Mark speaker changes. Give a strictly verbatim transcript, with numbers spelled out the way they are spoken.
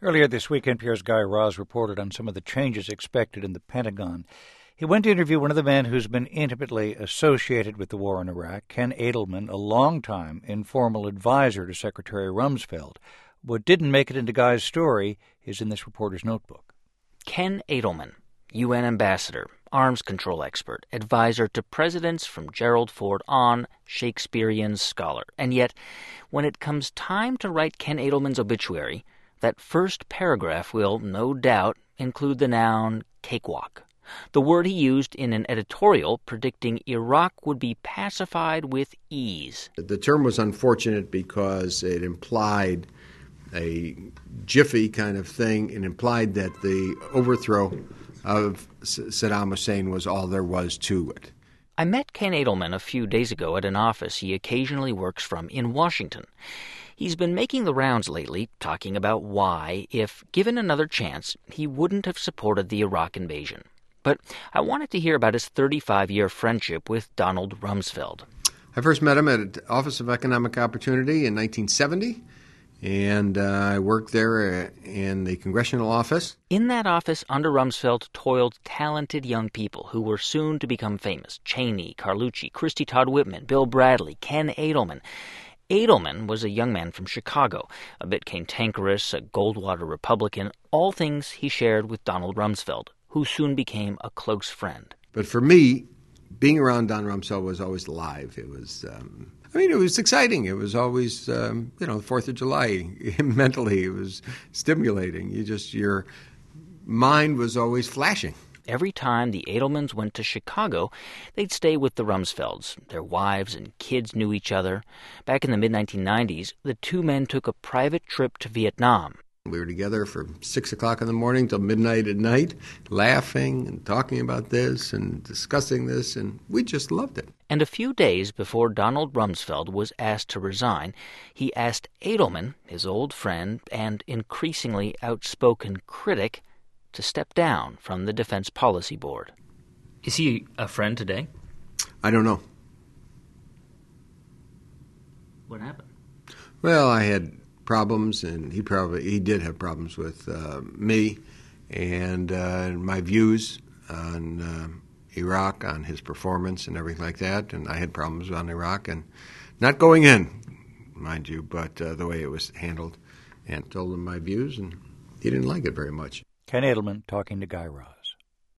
Speaker 1: Earlier this week, N P R's Guy Raz reported on some of the changes expected in the Pentagon. He went to interview one of the men who's been intimately associated with the war in Iraq, Ken Edelman, a longtime informal advisor to Secretary Rumsfeld. What didn't make it into Guy's story is in this reporter's notebook.
Speaker 2: Ken Edelman, U N ambassador, arms control expert, advisor to presidents from Gerald Ford on, Shakespearean scholar. And yet, when it comes time to write Ken Edelman's obituary, that first paragraph will, no doubt, include the noun cakewalk, the word he used in an editorial predicting Iraq would be pacified with ease.
Speaker 3: The term was unfortunate because it implied a jiffy kind of thing. It implied that the overthrow of Saddam Hussein was all there was to it.
Speaker 2: I met Ken Edelman a few days ago at an office he occasionally works from in Washington. He's been making the rounds lately, talking about why, if given another chance, he wouldn't have supported the Iraq invasion. But I wanted to hear about his thirty-five-year friendship with Donald Rumsfeld.
Speaker 3: I first met him at the Office of Economic Opportunity in nineteen seventy, and uh, I worked there in the congressional office.
Speaker 2: In that office under Rumsfeld toiled talented young people who were soon to become famous. Cheney, Carlucci, Christy Todd Whitman, Bill Bradley, Ken Edelman. Edelman was a young man from Chicago, a bit cantankerous, a Goldwater Republican, all things he shared with Donald Rumsfeld, who soon became a close friend.
Speaker 3: But for me, being around Don Rumsfeld was always live. It was, um, I mean, it was exciting. It was always, um, you know, the fourth of July. Mentally, it was stimulating. You just, your mind was always flashing.
Speaker 2: Every time the Edelmans went to Chicago, they'd stay with the Rumsfelds. Their wives and kids knew each other. Back in the mid nineteen nineties, the two men took a private trip to Vietnam.
Speaker 3: We were together from six o'clock in the morning till midnight at night, laughing and talking about this and discussing this, and we just loved it.
Speaker 2: And a few days before Donald Rumsfeld was asked to resign, he asked Edelman, his old friend and increasingly outspoken critic, to step down from the Defense Policy Board. Is he a friend today?
Speaker 3: I don't know.
Speaker 2: What happened?
Speaker 3: Well, I had problems, and he probably he did have problems with uh, me and uh, my views on uh, Iraq, on his performance and everything like that. And I had problems on Iraq and not going in, mind you, but uh, the way it was handled, and told him my views, and he didn't like it very much.
Speaker 1: Ken Edelman talking to Guy Raz.